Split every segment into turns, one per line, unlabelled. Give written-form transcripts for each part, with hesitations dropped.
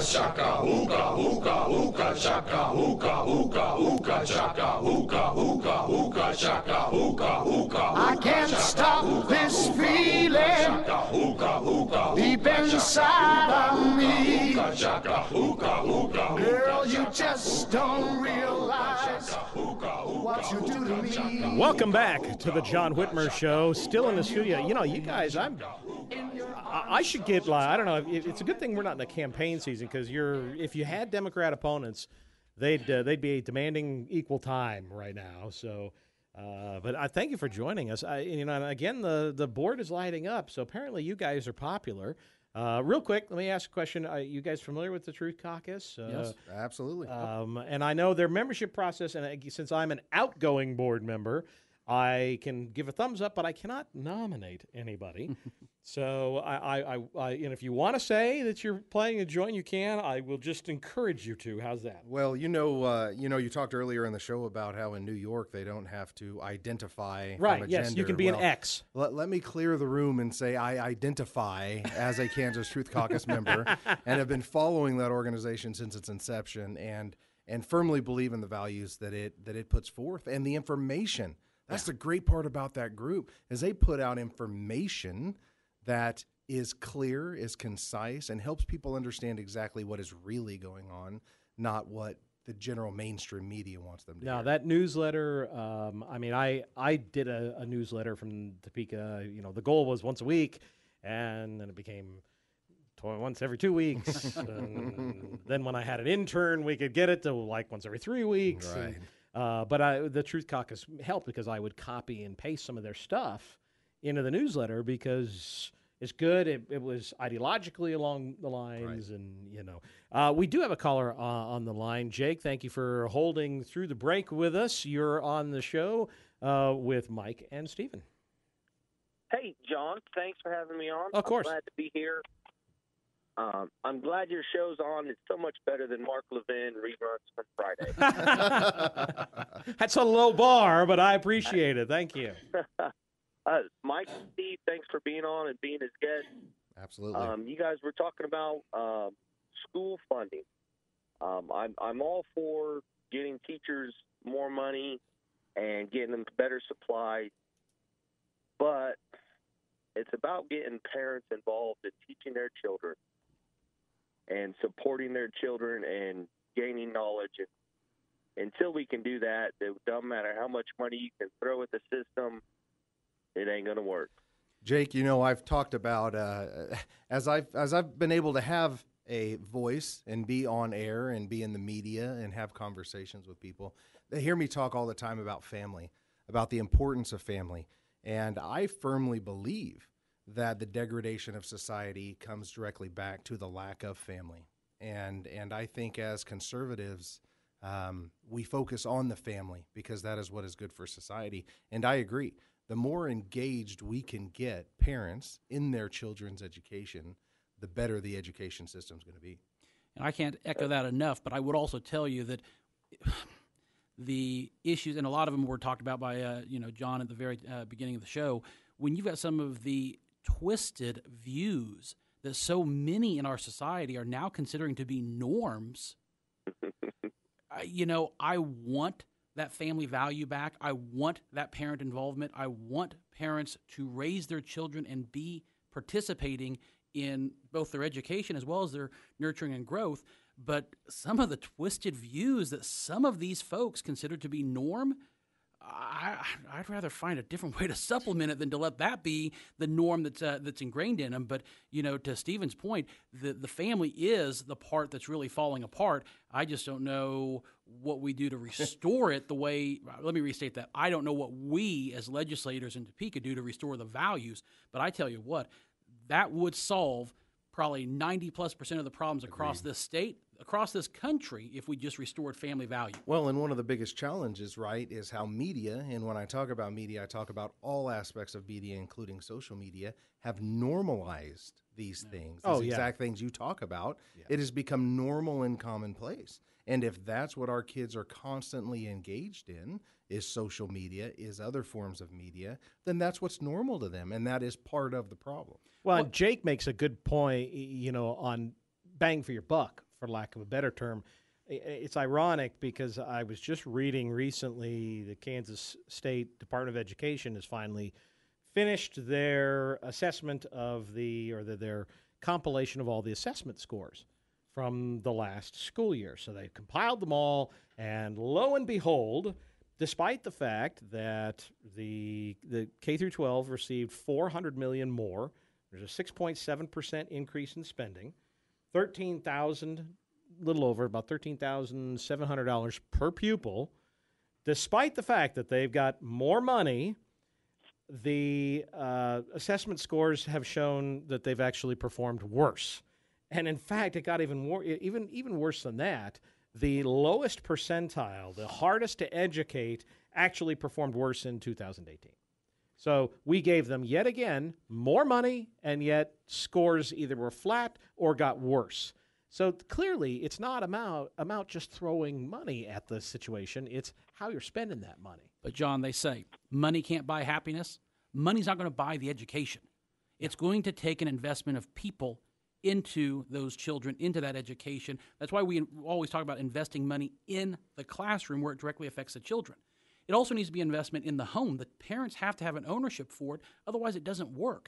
Shaka hookah, hookah, hookah, shaka hookah, hookah, hookah, shaka hookah, hookah, hookah, shaka hookah, hookah.
I can't stop this feeling deep inside of me. Girl, you just don't realize what you do to me.
Welcome back to the John Whitmer Show. Still in the studio. You know, you guys, I should get, like, I don't know. It's a good thing we're not in the campaign season, because if you had Democrat opponents, they'd be demanding equal time right now. So, but I thank you for joining us. And again, the board is lighting up. So apparently, you guys are popular. Real quick, let me ask a question. Are you guys familiar with the Truth Caucus?
Yes, absolutely.
And I know their membership process, and since I'm an outgoing board member, I can give a thumbs up, but I cannot nominate anybody. So and if you want to say that you're planning to join, you can. I will just encourage you to. How's that?
Well, you talked earlier in the show about how in New York they don't have to identify
right.
from a
Yes,
gender.
you can be an X.
Let me clear the room and say I identify as a Kansas Truth Caucus member and have been following that organization since its inception, and firmly believe in the values that it puts forth and the information. That's the great part about that group, is they put out information that is clear, is concise, and helps people understand exactly what is really going on, not what the general mainstream media wants them to hear.
Now, that newsletter, I did a newsletter from Topeka. The goal was once a week, and then it became once every 2 weeks. And then when I had an intern, we could get it to like once every 3 weeks.
Right.
But the Truth Caucus helped, because I would copy and paste some of their stuff into the newsletter, because it's good. It was ideologically along the lines, right. And we do have a caller on the line. Jake, thank you for holding through the break with us. You're on the show with Mike and Stephen.
Hey, John, thanks for having me on.
Of course.
I'm glad to be here. I'm glad your show's on. It's so much better than Mark Levin reruns from Friday.
That's a low bar, but I appreciate it. Thank you.
Mike and Steve, thanks for being on and being his guest.
Absolutely.
You guys were talking about school funding. I'm all for getting teachers more money and getting them better supplies, but it's about getting parents involved in teaching their children and supporting their children and gaining knowledge. And until we can do that, it doesn't matter how much money you can throw at the system, it ain't going to work.
Jake, I've talked about as I've been able to have a voice and be on air and be in the media and have conversations with people, they hear me talk all the time about family, about the importance of family. And I firmly believe that the degradation of society comes directly back to the lack of family. And I think as conservatives, we focus on the family because that is what is good for society. And I agree. The more engaged we can get parents in their children's education, the better the education system is going to be.
And I can't echo that enough, but I would also tell you that the issues, and a lot of them were talked about by John at the very beginning of the show, when you've got some of the twisted views that so many in our society are now considering to be norms, I want that family value back. I want that parent involvement. I want parents to raise their children and be participating in both their education as well as their nurturing and growth. But some of the twisted views that some of these folks consider to be norm, I'd rather find a different way to supplement it than to let that be the norm that's ingrained in them. But, to Stephen's point, the family is the part that's really falling apart. I just don't know what we do to restore it the way – let me restate that. I don't know what we as legislators in Topeka do to restore the values. But I tell you what, that would solve probably 90+% of the problems across this state, across this country, if we just restored family value.
Well, and one of the biggest challenges, right, is how media, and when I talk about media, I talk about all aspects of media, including social media, have normalized these things, exact things you talk about. Yeah. It has become normal and commonplace. And if that's what our kids are constantly engaged in, is social media, is other forms of media, then that's what's normal to them, and that is part of the problem.
Well, Jake makes a good point, on bang for your buck for lack of a better term. It's ironic because I was just reading recently the Kansas State Department of Education has finally finished their assessment of their compilation of all the assessment scores from the last school year. So they compiled them all, and lo and behold, despite the fact that the K through 12 received $400 million more, there's a 6.7% increase in spending, little over about $13,700 per pupil. Despite the fact that they've got more money, the assessment scores have shown that they've actually performed worse. And in fact, it got even worse than that. The lowest percentile, the hardest to educate, actually performed worse in 2018. So we gave them, yet again, more money, and yet scores either were flat or got worse. So clearly, it's not about just throwing money at the situation. It's how you're spending that money.
But, John, they say money can't buy happiness. Money's not going to buy the education. It's going to take an investment of people into those children, into that education. That's why we always talk about investing money in the classroom where it directly affects the children. It also needs to be investment in the home. The parents have to have an ownership for it. Otherwise, it doesn't work.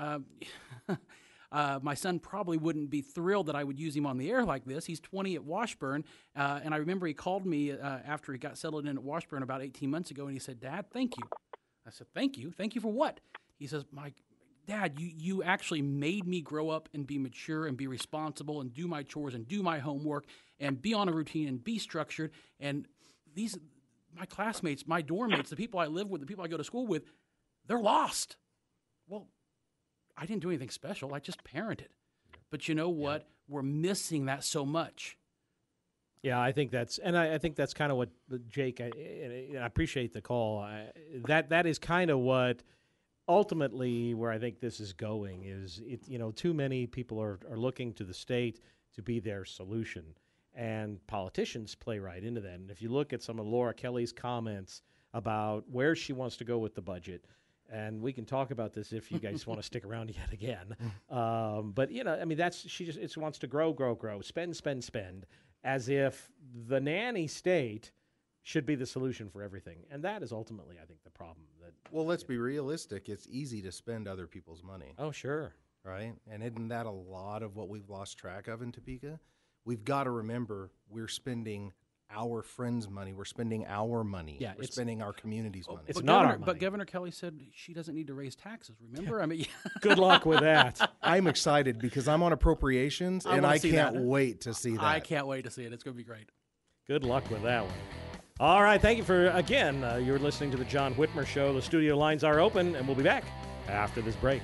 My son probably wouldn't be thrilled that I would use him on the air like this. He's 20 at Washburn, and I remember he called me after he got settled in at Washburn about 18 months ago, and he said, "Dad, thank you." I said, "Thank you? Thank you for what?" He says, "My Dad, you actually made me grow up and be mature and be responsible and do my chores and do my homework and be on a routine and be structured. And my classmates, my dorm mates, the people I live with, the people I go to school with, they're lost." Well, I didn't do anything special. I just parented. But you know what? We're missing that so much.
Yeah, I think that's kind of what Jake. I appreciate the call. That is kind of what ultimately where I think this is going. Is it? Too many people are looking to the state to be their solution, and politicians play right into that. And if you look at some of Laura Kelly's comments about where she wants to go with the budget. And we can talk about this if you guys want to stick around yet again. But she just wants to grow, spend, as if the nanny state should be the solution for everything. And that is ultimately, I think, the problem.
Well, let's be realistic. It's easy to spend other people's money.
Oh, sure.
Right? And isn't that a lot of what we've lost track of in Topeka? We've got to remember we're spending our friends' money. We're spending our money.
Yeah,
we're spending our community's money.
It's not our money.
But Governor Kelly said she doesn't need to raise taxes. Remember?
Good luck with that.
I'm excited because I'm on appropriations, and I can't wait to see that.
I can't wait to see it. It's going to be great.
Good luck with that one. All right, thank you for, again, you're listening to the John Whitmer Show. The studio lines are open, and we'll be back after this break.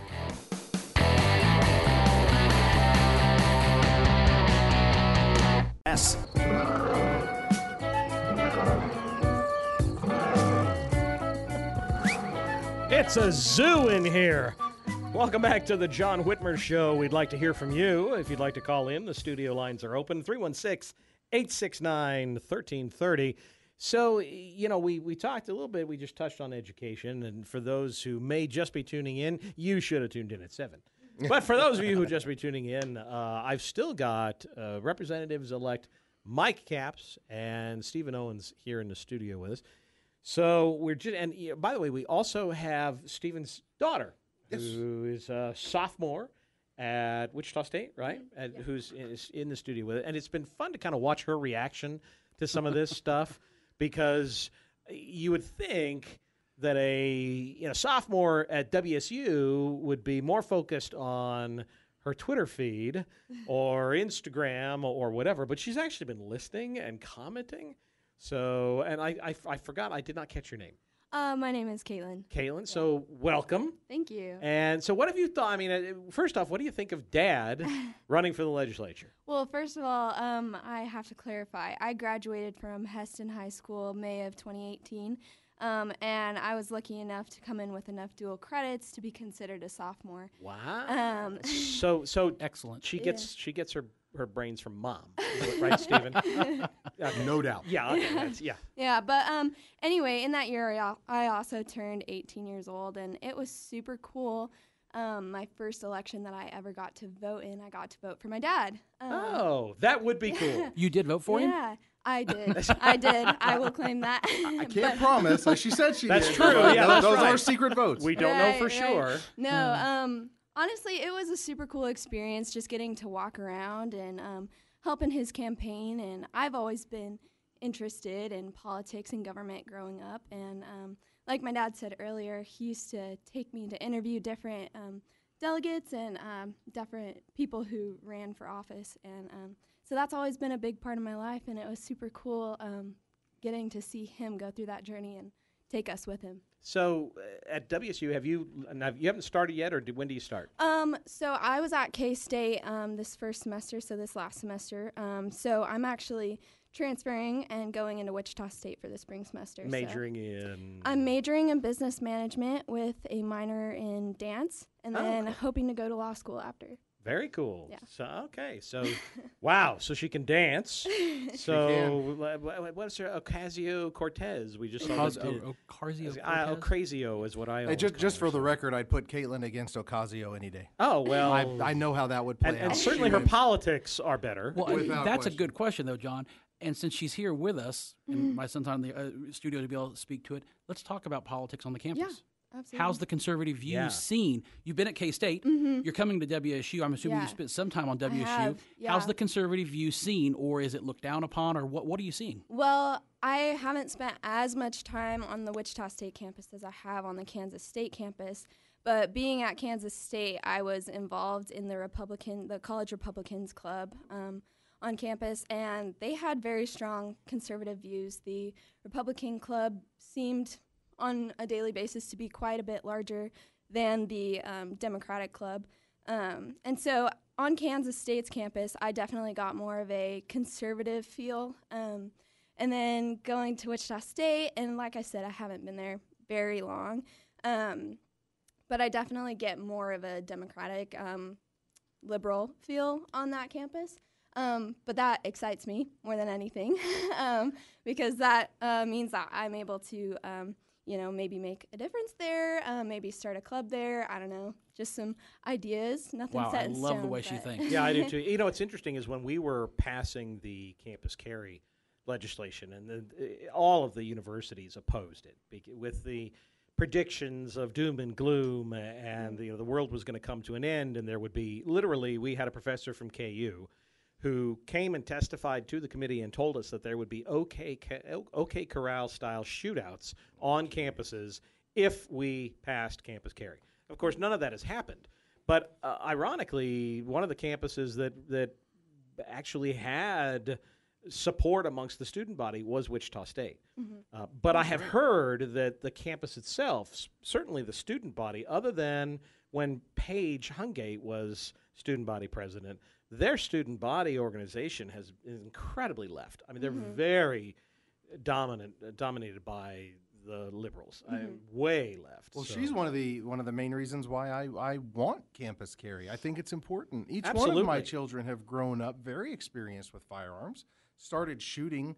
Yes.
It's a zoo in here. Welcome back to the John Whitmer Show. We'd like to hear from you. If you'd like to call in, the studio lines are open, 316-869-1330. So, we talked a little bit. We just touched on education. And for those who may just be tuning in, you should have tuned in at 7. But for those of you who just be tuning in, I've still got Representatives-elect Mike Capps and Stephen Owens here in the studio with us. So we're just, and by the way, we also have Stephen's daughter, who is a sophomore at Wichita State, right? Who's in the studio with it. And it's been fun to kind of watch her reaction to some of this stuff, because you would think that a sophomore at WSU would be more focused on her Twitter feed or Instagram or whatever, but she's actually been listening and commenting. So, and I forgot, I did not catch your name.
My name is Caitlin.
Caitlin, so welcome.
Thank you.
And so what have you thought? I mean, first off, what do you think of Dad running for the legislature?
Well, first of all, I have to clarify. I graduated from Heston High School May of 2018, and I was lucky enough to come in with enough dual credits to be considered a sophomore.
Wow. So
excellent.
She gets her brains from Mom, right, Stephen?
No doubt.
Yeah. Okay,
Yeah, but anyway, in that year, I also turned 18 years old, and it was super cool my first election that I ever got to vote in, I got to vote for my dad.
Oh, that would be cool.
You did vote for him?
Yeah, I did. I did. I will claim that.
I can't promise. She said she
That's
did.
true.
but
Yeah, that's
those
right.
are secret votes.
We don't know for sure.
No, honestly, it was a super cool experience just getting to walk around and helping his campaign. And I've always been interested in politics and government growing up. And like my dad said earlier, he used to take me to interview different delegates and different people who ran for office. And so that's always been a big part of my life. And it was super cool getting to see him go through that journey and take us with him.
So at WSU, you haven't started yet, or when do you start?
So I was at K-State this first semester, so this last semester. So I'm actually transferring and going into Wichita State for the spring semester.
Majoring in?
I'm majoring in business management with a minor in dance, and then hoping to go to law school after.
Very cool.
Yeah.
So okay. So, wow. So she can dance. So what's her Ocasio-Cortez? We just saw
Ocasio-Cortez?
Ocasio is what I.
Hey, just for the record, I'd put Caitlin against Ocasio any day.
Oh well.
I know how that would play out.
And certainly her politics are better.
Well,
Without
that's
question.
a good question, though, John. And since she's here with us, and my son's on the studio to be able to speak to it, let's talk about politics on the campus.
Yeah, absolutely.
How's the conservative view seen? You've been at K-State. You're coming to WSU. I'm assuming you spent some time on WSU.
have, yeah.
How's the conservative view seen, or is it looked down upon, or what are you seeing?
Well, I haven't spent as much time on the Wichita State campus as I have on the Kansas State campus. But being at Kansas State, I was involved in the College Republicans Club on campus, and they had very strong conservative views. The Republican Club seemed on a daily basis to be quite a bit larger than the Democratic Club. And so on Kansas State's campus, I definitely got more of a conservative feel. And then going to Wichita State, and like I said, I haven't been there very long, but I definitely get more of a Democratic liberal feel on that campus. But that excites me more than anything because that means that I'm able to, maybe make a difference there, maybe start a club there. I don't know, just some ideas. Nothing
Wow,
set
I
in
love
stone,
the way she
but-
thinks.
Yeah, I do too. You know, what's interesting is when we were passing the campus carry legislation, and all of the universities opposed it with the predictions of doom and gloom, and the world was going to come to an end, and there would be we had a professor from KU who came and testified to the committee and told us that there would be OK Corral style shootouts on campuses if we passed campus carry. Of course, none of that has happened. But ironically, one of the campuses that actually had support amongst the student body was Wichita State. But I have heard that the campus itself, certainly the student body, other than when Paige Hungate was student body president, their student body organization is incredibly left. I mean, they're very dominated by the liberals, way left.
Well,
so.
she's one of the main reasons why I want campus carry. I think it's important. Each one
Absolutely.
of my children have grown up very experienced with firearms. Started shooting,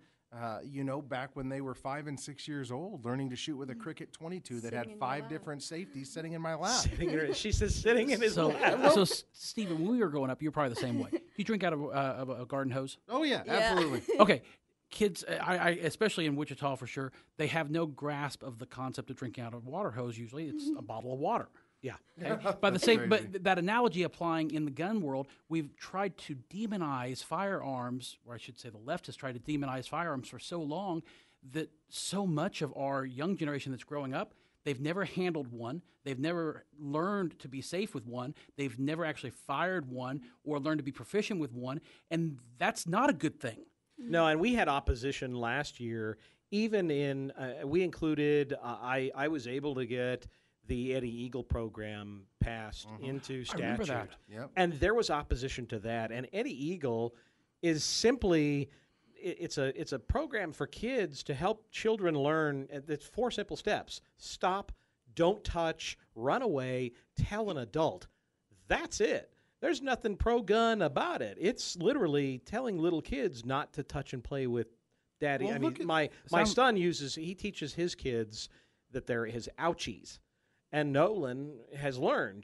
back when they were 5 and 6 years old, learning to shoot with a Cricket 22 that
Sitting
had
in your
5
lap.
different safeties sitting in my lap.
She says sitting in his
So,
lap.
Stephen, when we were growing up, you were probably the same way. You drink out of a garden hose?
Oh yeah,
Yeah.
absolutely.
Okay. Kids, I especially in Wichita for sure, they have no grasp of the concept of drinking out of a water hose. Usually, it's a bottle of water.
Yeah.
Okay? But that analogy applying in the gun world, we've tried to demonize firearms, or I should say, the left has tried to demonize firearms for so long that so much of our young generation that's growing up, they've never handled one. They've never learned to be safe with one. They've never actually fired one or learned to be proficient with one, and that's not a good thing.
No, and we had opposition last year. Even in we included. I was able to get the Eddie Eagle program passed into statute.
I remember that.
Yep.
And there was opposition to that. And Eddie Eagle is simply it's a program for kids to help children learn. It's 4 simple steps: stop, don't touch, run away, tell an adult. That's it. There's nothing pro-gun about it. It's literally telling little kids not to touch and play with daddy.
Well,
I mean, my son teaches his kids that they're his ouchies. And Nolan has learned,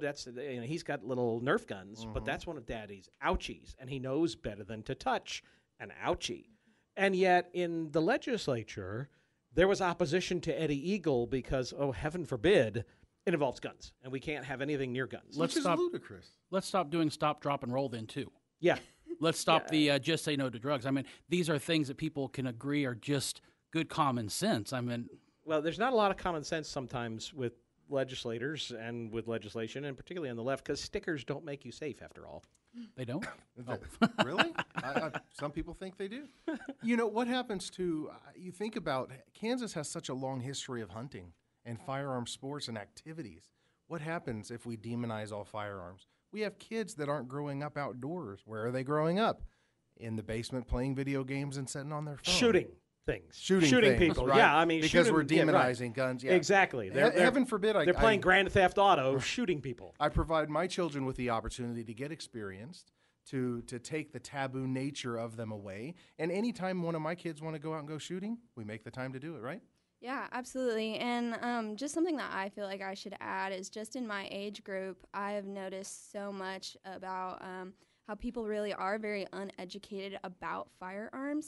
he's got little Nerf guns, but that's one of Daddy's ouchies, and he knows better than to touch an ouchie. And yet, in the legislature, there was opposition to Eddie Eagle because, heaven forbid, it involves guns, and we can't have anything near guns.
Which is ludicrous.
Let's stop doing stop, drop, and roll then, too.
Yeah.
Let's stop the just say no to drugs. I mean, these are things that people can agree are just good common sense. I mean,
well, there's not a lot of common sense sometimes with legislators and with legislation, and particularly on the left, because stickers don't make you safe, after all.
They don't?
Really? Some people think they do. What happens to, you think about, Kansas has such a long history of hunting and firearm sports and activities. What happens if we demonize all firearms? We have kids that aren't growing up outdoors. Where are they growing up? In the basement playing video games and sitting on their phone.
Shooting things.
Shooting things,
people.
right.
Yeah, I mean,
because we're
shooting,
demonizing guns. Yeah.
Exactly.
Heaven forbid
they're playing Grand Theft Auto, shooting people.
I provide my children with the opportunity to get experienced, to take the taboo nature of them away. And anytime one of my kids want to go out and go shooting, we make the time to do it, right?
Yeah, absolutely. And just something that I feel like I should add is just in my age group, I have noticed so much about how people really are very uneducated about firearms.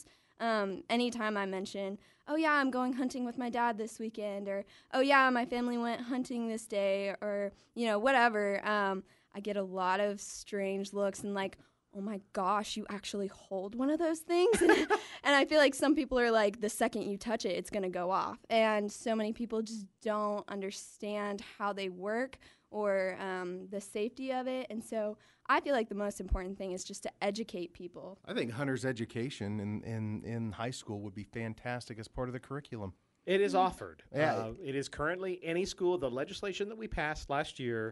Anytime I mention, oh yeah, I'm going hunting with my dad this weekend, or oh yeah, my family went hunting this day, or whatever, I get a lot of strange looks and like, oh my gosh, you actually hold one of those things? And I feel like some people are like, the second you touch it, it's going to go off. And so many people just don't understand how they work or the safety of it. And so I feel like the most important thing is just to educate people.
I think hunter's education in high school would be fantastic as part of the curriculum.
It is offered.
Yeah.
It is currently any school. The legislation that we passed last year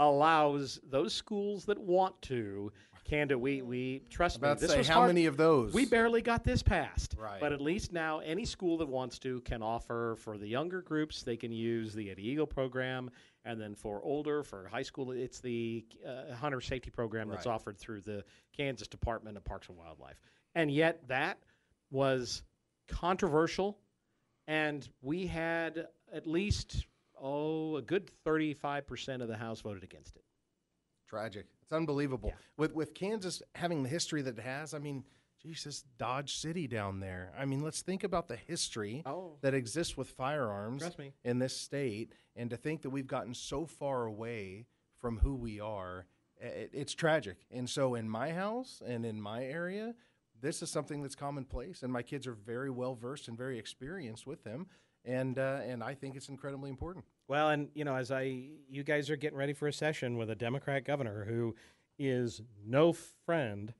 allows those schools that want to can do. We trust me. This was
how
hard.
many of those?
We barely got this passed.
Right.
But at least now any school that wants to can offer for the younger groups. They can use the Eddie Eagle program, and then for high school, it's the hunter safety program that's offered through the Kansas Department of Parks and Wildlife. And yet that was controversial, and we had at least a good 35% of the House voted against it.
Tragic. It's unbelievable.
Yeah.
With Kansas having the history that it has, I mean, Jesus, Dodge City down there. I mean, let's think about the history that exists with firearms in this state, and to think that we've gotten so far away from who we are, it's tragic. And so in my house and in my area, this is something that's commonplace, and my kids are very well versed and very experienced with them. And I think it's incredibly important.
Well, and as you guys are getting ready for a session with a Democrat governor who is no friend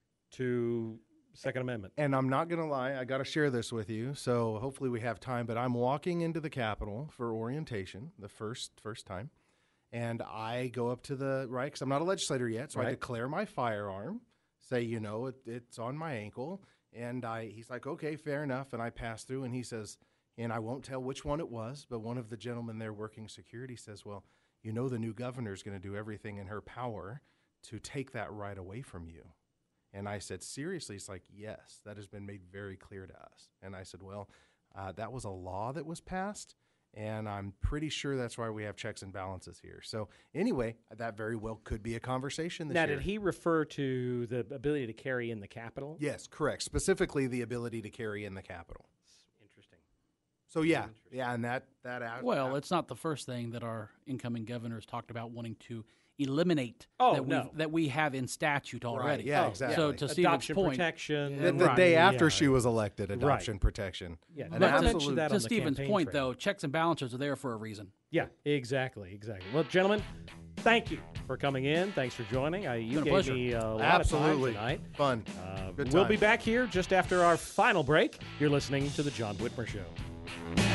to Second Amendment.
And I'm not going to lie, I got to share this with you. So hopefully we have time. But I'm walking into the Capitol for orientation, the first time, and I go up to the because I'm not a legislator yet, so I declare my firearm, say it's on my ankle, and he's like, okay, fair enough, and I pass through, and he says. And I won't tell which one it was, but one of the gentlemen there working security says, well, the new governor is going to do everything in her power to take that right away from you. And I said, seriously? He's like, yes, that has been made very clear to us. And I said, well, that was a law that was passed, and I'm pretty sure that's why we have checks and balances here. So anyway, that very well could be a conversation this year.
Now, did he refer to the ability to carry in the Capitol?
Yes, correct. Specifically the ability to carry in the Capitol. So and that
well, it's not the first thing that our incoming governor has talked about wanting to eliminate that we have in statute already.
Right. Yeah, exactly.
So to Stephen's
adoption
point,
protection.
The day after she was elected, adoption protection.
Yeah,
to Stephen's point, though, checks and balances are there for a reason.
Yeah, exactly. Well, gentlemen, thank you for coming in. Thanks for joining. You gave me a lot of time tonight.
Fun.
We'll be back here just after our final break. You're listening to The John Whitmer Show.